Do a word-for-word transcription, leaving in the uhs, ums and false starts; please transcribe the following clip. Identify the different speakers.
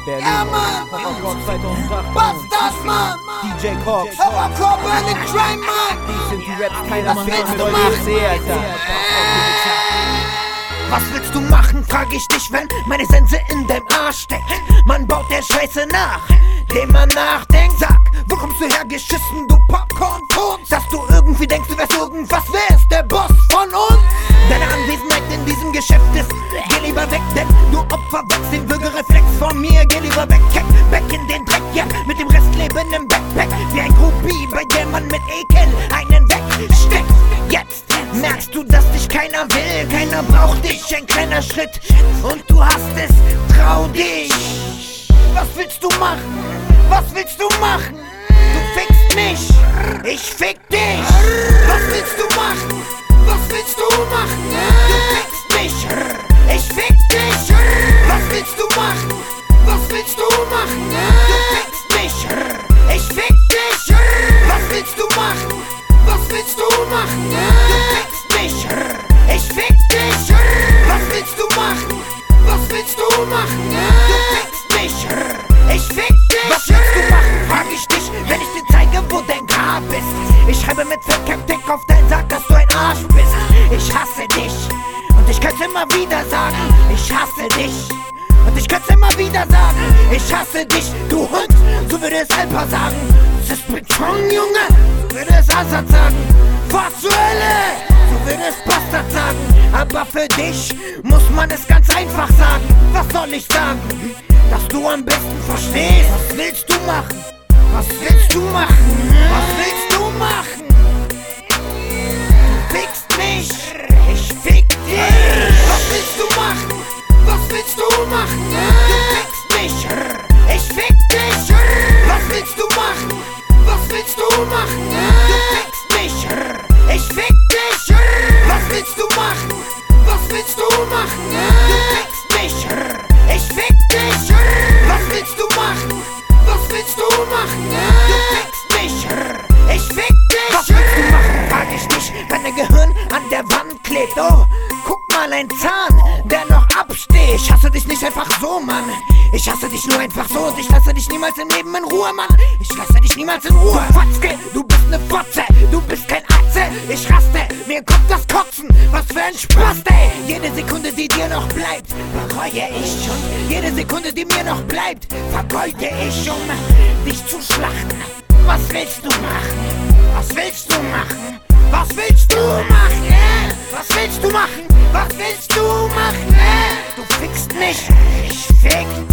Speaker 1: Berlin.
Speaker 2: Ja, Mann!
Speaker 1: Horrorcore zweitausendachtzehn.
Speaker 2: Was das, Mann?
Speaker 1: D J Cox.
Speaker 2: Horrorcore Berlin Crime, Mann!
Speaker 1: Dies sind die Raps, keiner macht
Speaker 2: willst
Speaker 1: mit
Speaker 2: du
Speaker 1: euch
Speaker 2: machen?
Speaker 1: C, Alter.
Speaker 3: Was willst du machen, frag ich dich, wenn meine Sense in deinem Arsch steckt. Man baut der Scheiße nach, dem man nachdenkt. Sag, wo kommst du her, geschissen, du Popcorn-Putz? Dass du irgendwie denkst, du wärst irgendwas, wer ist der Boss von uns? Deine Anwesenheit in diesem Geschäft ist, geh lieber weg, denn du Opfer wächst den Würgereflex von mir. Geh lieber weg, keck, back in den Dreck, ja, mit dem Restleben im Backpack. Wie ein Groupie, bei dem man mit Ekel einen wegsteckt. Jetzt merkst du, dass dich keiner will, keiner braucht dich, ein kleiner Schritt und du hast es, trau dich. Was willst du machen? Was willst du machen? Du fickst mich, ich fick dich. Was willst du machen? Was willst du machen? Du fickst mich, ich fick dich. Was willst du machen? Was willst du machen? Du fickst mich, ich fick dich. Was willst du machen? Was willst du machen? Du fickst mich, ich fick dich. Was willst du machen? Was willst du machen? Du fickst mich, ich fick dich. Was willst du machen? Frag ich dich, wenn ich dir zeige, wo dein Grab ist. Ich schreibe mit Fettcap-Deck auf deinen Sack, dass du ein Arsch bist. Ich hasse dich und ich könnte immer wieder sagen, ich hasse dich. Und ich könnte immer wieder sagen, ich hasse dich, du Hund, so würde es Alpa sagen. Das ist Beton, Junge, so würde es Assad sagen. Was zur Hölle, so würde es Bastard sagen. Aber für dich muss man es ganz einfach sagen. Was soll ich sagen? Dass du am besten verstehst. Was willst du machen? Was willst du machen? Was willst du machen? Du fickst mich, ich fick dich. Was willst du machen? Was willst du machen? Du fickst mich, ich fick dich. Was willst du machen? Was willst du machen? Du fickst mich, ich fick dich. Was willst du machen? Was willst du machen? Du fickst mich, ich fick dich. Was willst du machen? Was willst du machen? Du fickst mich, ich fick dich. Was willst du machen? Frag ich dich, wenn dein Gehirn an der Wand klebt. Oh, guck mal, ein Zahn, der noch absteht. Ich hasse dich nicht einfach so, Mann. Ich hasse dich nur einfach so und ich lasse dich niemals im Leben in Ruhe, Mann. Ich lasse dich niemals in Ruhe. Du Fatzke, du bist ne Fotze, du bist kein Atze. Ich raste, mir kommt das Kotzen. Was für ein Spaß, ey. Jede Sekunde, die dir noch bleibt, bereue ich schon. Jede Sekunde, die mir noch bleibt, vergeude ich, um dich zu schlachten. Was willst du machen? Was willst du machen? Was willst du machen? Äh? Was willst du machen? Was willst du machen? Äh? Du fickst mich, ich fick